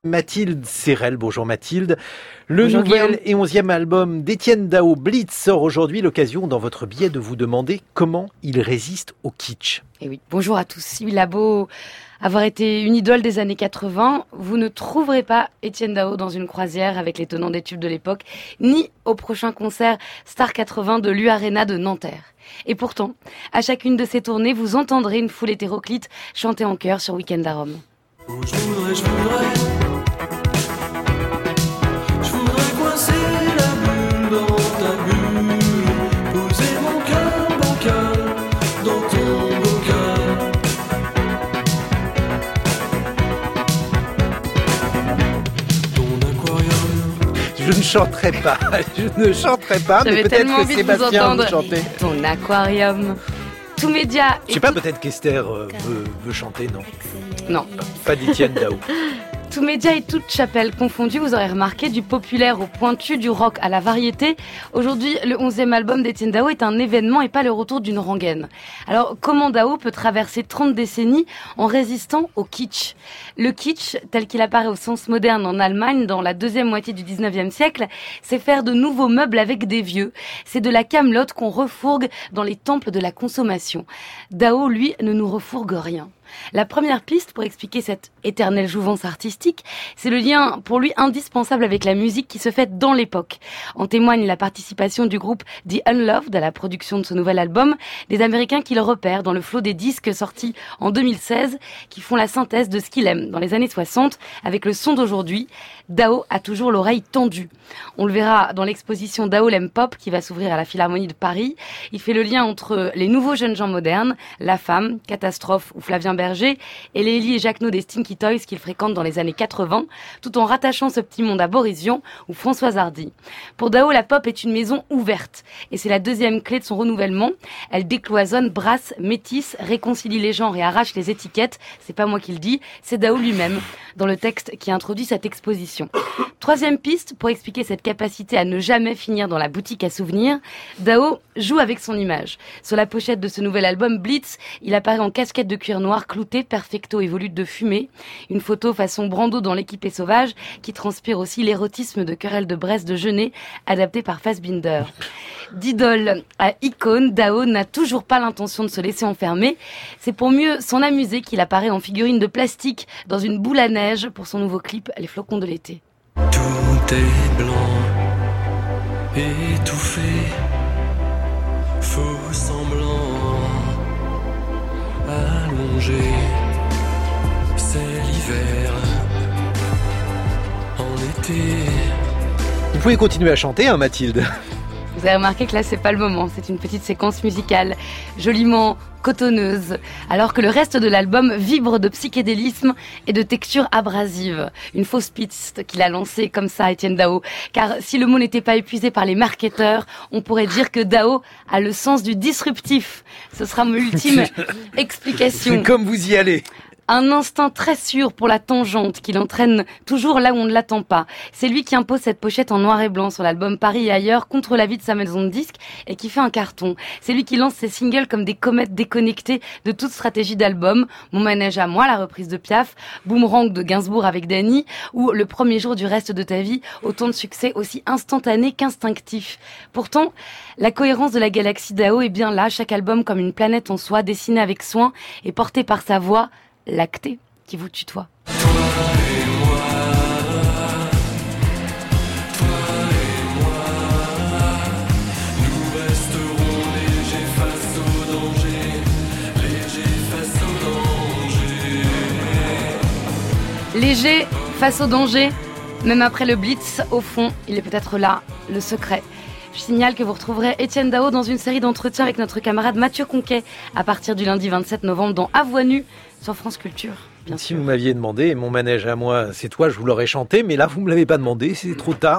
Mathilde Serrel, bonjour Mathilde. Le Bonjour nouvel Guillaume. et 11e album d'Étienne Dao, Blitz, sort aujourd'hui. L'occasion dans votre billet de vous demander comment il résiste au kitsch. Et oui, bonjour à tous. Il a beau avoir été une idole des années 80, vous ne trouverez pas Étienne Dao dans une croisière avec les tenants des tubes de l'époque, ni au prochain concert Star 80 de l'U-Arena de Nanterre. Et pourtant, à chacune de ces tournées, vous entendrez une foule hétéroclite chanter en chœur sur Week-end à Rome. Je voudrais coincer la bulle dans ta bulle, poser mon cœur bancal dans ton bocal. Ton aquarium. Je ne chanterai pas, mais J'avais peut-être tellement que envie de vous Sébastien entendre. vous chanter. Ton aquarium. Tout média. Je sais pas, peut-être qu'Esther veut chanter, non? Non. Pas d'Étienne Dao. Tout média et toute chapelle confondue, vous aurez remarqué, du populaire au pointu, du rock à la variété. Aujourd'hui, le 11e album d'Étienne Dao est un événement et pas le retour d'une rengaine. Alors, comment Dao peut traverser 30 décennies en résistant au kitsch? Le kitsch, tel qu'il apparaît au sens moderne en Allemagne dans la deuxième moitié du 19e siècle, c'est faire de nouveaux meubles avec des vieux. C'est de la camelote qu'on refourgue dans les temples de la consommation. Dao, lui, ne nous refourgue rien. La première piste pour expliquer cette éternelle jouvence artistique, c'est le lien pour lui indispensable avec la musique qui se fait dans l'époque. En témoigne la participation du groupe The Unloved à la production de ce nouvel album, des Américains qui le repèrent dans le flot des disques sortis en 2016, qui font la synthèse de ce qu'il aime dans les années 60 avec le son d'aujourd'hui. Dao a toujours l'oreille tendue. On le verra dans l'exposition Dao l'aime pop qui va s'ouvrir à la Philharmonie de Paris. Il fait le lien entre les nouveaux jeunes gens modernes, La Femme, Catastrophe ou Flavien Berger, et les Elie et Jacques No des Stinky Toys qu'il fréquente dans les années 80, tout en rattachant ce petit monde à Boris Vian ou Françoise Hardy. Pour Dao, la pop est une maison ouverte, et c'est la deuxième clé de son renouvellement. Elle décloisonne, brasse, métisse, réconcilie les genres et arrache les étiquettes. C'est pas moi qui le dis, c'est Dao lui-même, dans le texte qui introduit cette exposition. Troisième piste, pour expliquer cette capacité à ne jamais finir dans la boutique à souvenirs, Dao joue avec son image. Sur la pochette de ce nouvel album, Blitz, il apparaît en casquette de cuir noir clouté, perfecto et volute de fumée. Une photo façon Brando dans L'équipe est sauvage, qui transpire aussi l'érotisme de Querelle de Brest de Jeunet, adapté par Fassbinder. D'idole à icône, Dao n'a toujours pas l'intention de se laisser enfermer. C'est pour mieux s'en amuser qu'il apparaît en figurine de plastique dans une boule à neige pour son nouveau clip Les flocons de l'été. Tout est blanc, étouffé, faux semblant, allongé. C'est l'hiver, en été. Vous pouvez continuer à chanter, hein, Mathilde? Vous avez remarqué que là, c'est pas le moment. C'est une petite séquence musicale joliment cotonneuse, alors que le reste de l'album vibre de psychédélisme et de texture abrasive. Une fausse piste qu'il a lancée comme ça, Étienne Dao. Car si le mot n'était pas épuisé par les marketeurs, on pourrait dire que Dao a le sens du disruptif. Ce sera mon ultime explication. C'est comme vous y allez. Un instinct très sûr pour la tangente qui l'entraîne toujours là où on ne l'attend pas. C'est lui qui impose cette pochette en noir et blanc sur l'album Paris et ailleurs contre l'avis de sa maison de disques et qui fait un carton. C'est lui qui lance ses singles comme des comètes déconnectées de toute stratégie d'album. Mon manège à moi, la reprise de Piaf, Boomerang de Gainsbourg avec Dany ou Le premier jour du reste de ta vie, autant de succès aussi instantanés qu'instinctifs. Pourtant, la cohérence de la galaxie Dao est bien là, chaque album comme une planète en soi, dessinée avec soin et portée par sa voix lactée qui vous tutoie. Léger face au danger, même après le blitz, au fond, il est peut-être là, le secret. Je signale que vous retrouverez Étienne Dao dans une série d'entretiens avec notre camarade Mathieu Conquet à partir du lundi 27 novembre dans À Voix Nue sur France Culture. Bien Si sûr. vous m'aviez demandé, mon manège à moi, c'est toi, je vous l'aurais chanté, mais là, vous me l'avez pas demandé, c'est trop tard.